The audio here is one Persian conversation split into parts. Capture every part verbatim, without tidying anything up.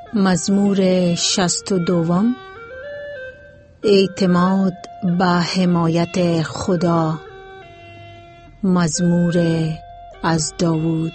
مزمور شصت و دوم. اعتماد به حمایت خدا. مزمور از داوود.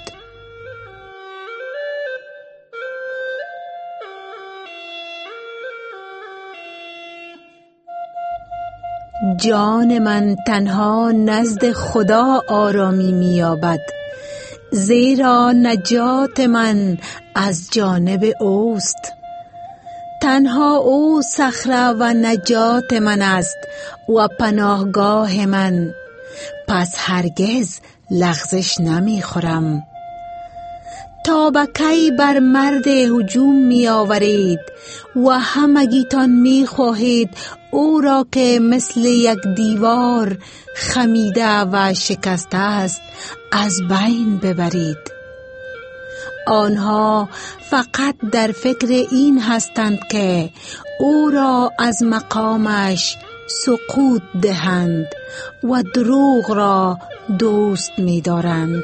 جان من تنها نزد خدا آرامی می‌یابد، زیرا نجات من از جانب اوست. تنها او صخره و نجات من است و پناهگاه من، پس هرگز لغزش نمی خورم. تا به کی بر مرد هجوم می آورید و همگیتان می خواهید او را که مثل یک دیوار خمیده و شکسته است از بین ببرید. آنها فقط در فکر این هستند که او را از مقامش سقوط دهند و دروغ را دوست می دارند.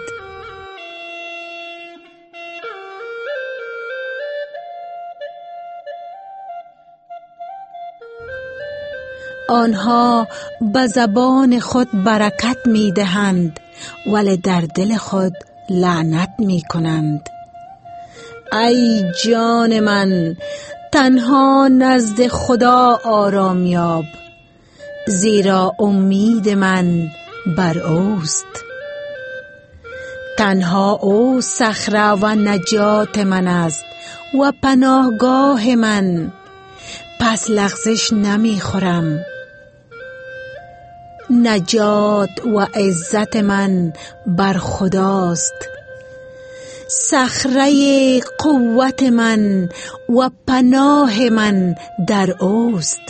آنها به زبان خود برکت می دهند ولی در دل خود لعنت می کنند. ای جان من، تنها نزد خدا آرام یاب، زیرا امید من بر اوست. تنها او صخره و نجات من است و پناهگاه من، پس لغزش نمی خورم. نجات و عزت من بر خداست، صخره قوت من و پناه من در اوست.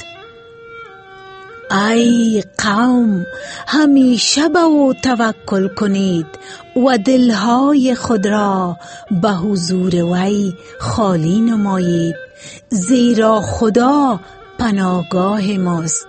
ای قوم، همیشه به او توکل کنید و دلهای خود را به حضور وی خالی نمایید، زیرا خدا پناهگاه ماست.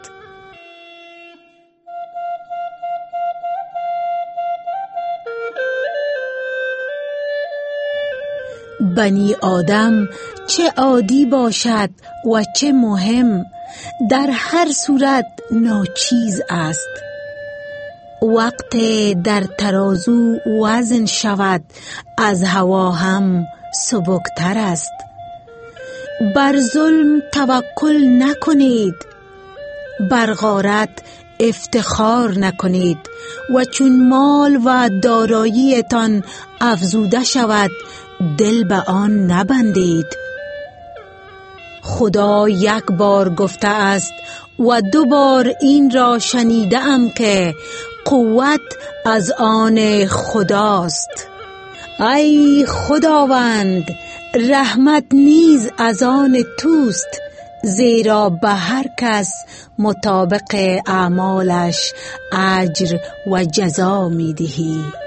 بنی آدم چه عادی باشد و چه مهم، در هر صورت ناچیز است. وقت در ترازو وزن شود از هوا هم سبکتر است. بر ظلم توکل نکنید، بر غارت افتخار نکنید و چون مال و داراییتان افزوده شود دل به آن نبندید. خدا یک بار گفته است و دو بار این را شنیده ام که قوت از آن خداست. ای خداوند، رحمت نیز از آن توست، زیرا به هر کس مطابق اعمالش اجر و جزا می دهی.